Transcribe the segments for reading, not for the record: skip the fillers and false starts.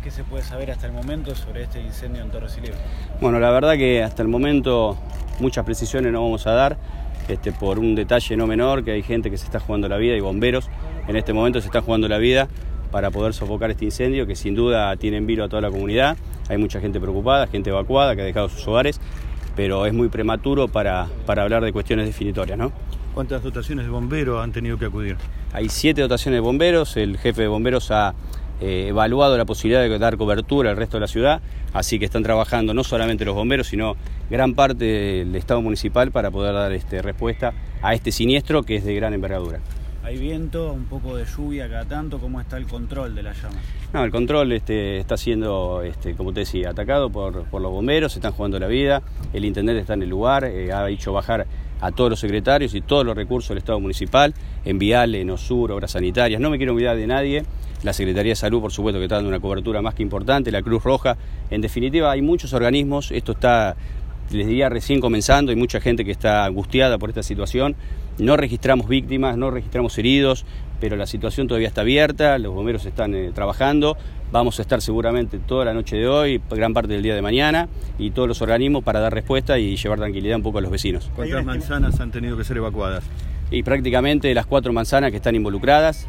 ¿Qué se puede saber hasta el momento sobre este incendio en Torres y Liebre? Bueno, la verdad que hasta el momento muchas precisiones no vamos a dar, por un detalle no menor, que hay gente que se está jugando la vida y bomberos en este momento se están jugando la vida para poder sofocar este incendio, que sin duda tiene en vilo a toda la comunidad. Hay mucha gente preocupada, gente evacuada que ha dejado sus hogares, pero es muy prematuro para hablar de cuestiones definitorias, ¿no? ¿Cuántas dotaciones de bomberos han tenido que acudir? Hay 7 dotaciones de bomberos, el jefe de bomberos ha evaluado la posibilidad de dar cobertura al resto de la ciudad, así que están trabajando no solamente los bomberos, sino gran parte del Estado municipal para poder dar respuesta a este siniestro que es de gran envergadura. ¿Hay viento, un poco de lluvia cada tanto? ¿Cómo está el control de las llamas? No, el control está siendo, como te decía, atacado por los bomberos, se están jugando la vida, el intendente está en el lugar, ha hecho bajar a todos los secretarios y todos los recursos del Estado municipal, en Viale, en Osur, obras sanitarias, no me quiero olvidar de nadie, la Secretaría de Salud por supuesto que está dando una cobertura más que importante, la Cruz Roja, en definitiva hay muchos organismos, esto está, les diría, recién comenzando, hay mucha gente que está angustiada por esta situación, no registramos víctimas, no registramos heridos, pero la situación todavía está abierta, los bomberos están trabajando, vamos a estar seguramente toda la noche de hoy, gran parte del día de mañana, y todos los organismos para dar respuesta y llevar tranquilidad un poco a los vecinos. ¿Cuántas manzanas han tenido que ser evacuadas? Y prácticamente las 4 manzanas que están involucradas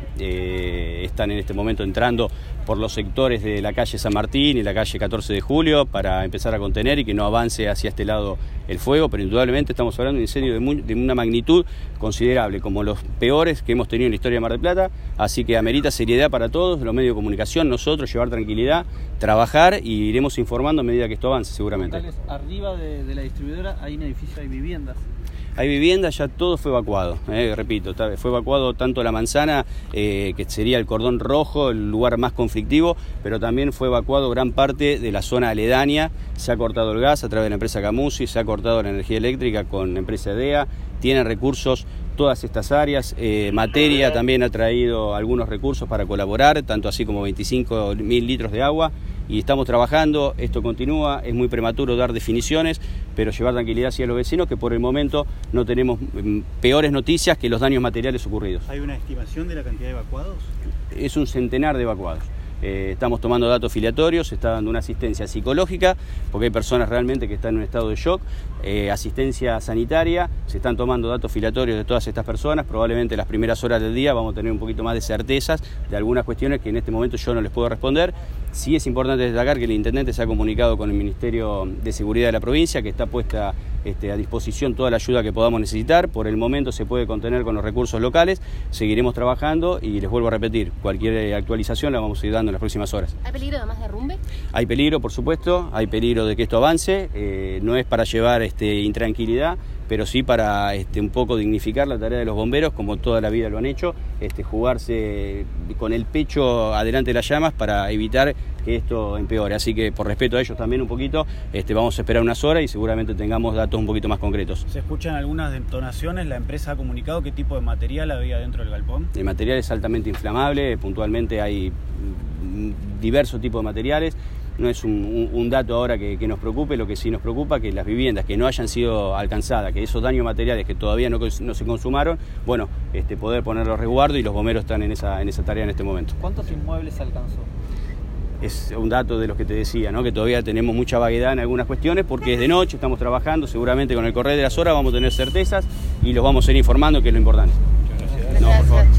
están en este momento entrando por los sectores de la calle San Martín y la calle 14 de Julio para empezar a contener y que no avance hacia este lado el fuego, pero indudablemente estamos hablando de un incendio de una magnitud considerable, como los peores que hemos tenido en la historia de Mar del Plata, así que amerita seriedad para todos, los medios de comunicación, nosotros, llevar tranquilidad, trabajar y iremos informando a medida que esto avance seguramente. Arriba de la distribuidora hay un edificio, hay viviendas. Hay viviendas, ya todo fue evacuado, repito, fue evacuado tanto la manzana, que sería el cordón rojo, el lugar más conflictivo, pero también fue evacuado gran parte de la zona aledaña, se ha cortado el gas a través de la empresa Camusi, se ha cortado la energía eléctrica con la empresa EDEA, tienen recursos todas estas áreas, Materia también ha traído algunos recursos para colaborar, tanto así como 25.000 litros de agua, y estamos trabajando, esto continúa, es muy prematuro dar definiciones, pero llevar tranquilidad hacia los vecinos que por el momento no tenemos peores noticias que los daños materiales ocurridos. ¿Hay una estimación de la cantidad de evacuados? Es un centenar de evacuados. Estamos tomando datos filiatorios, se está dando una asistencia psicológica, porque hay personas realmente que están en un estado de shock, asistencia sanitaria, se están tomando datos filiatorios de todas estas personas, probablemente en las primeras horas del día vamos a tener un poquito más de certezas de algunas cuestiones que en este momento yo no les puedo responder. Sí es importante destacar que el intendente se ha comunicado con el Ministerio de Seguridad de la provincia, que está puesta a disposición toda la ayuda que podamos necesitar. Por el momento se puede contener con los recursos locales, seguiremos trabajando y les vuelvo a repetir, cualquier actualización la vamos a ir dando en las próximas horas. ¿Hay peligro además de derrumbe? Hay peligro, por supuesto, hay peligro de que esto avance, no es para llevar intranquilidad, pero sí para un poco dignificar la tarea de los bomberos, como toda la vida lo han hecho, jugarse con el pecho adelante de las llamas para evitar que esto empeore. Así que por respeto a ellos también un poquito, vamos a esperar unas horas y seguramente tengamos datos un poquito más concretos. Se escuchan algunas detonaciones, la empresa ha comunicado qué tipo de material había dentro del galpón. El material es altamente inflamable, puntualmente hay diversos tipos de materiales. No es un dato ahora que nos preocupe, lo que sí nos preocupa que las viviendas que no hayan sido alcanzadas, que esos daños materiales que todavía no se consumaron, bueno, poder ponerlos a resguardo y los bomberos están en esa tarea en este momento. ¿Cuántos inmuebles alcanzó? Es un dato de los que te decía, ¿no? Que todavía tenemos mucha vaguedad en algunas cuestiones porque es de noche, estamos trabajando, seguramente con el correr de las horas vamos a tener certezas y los vamos a ir informando, que es lo importante. Gracias. No, por favor.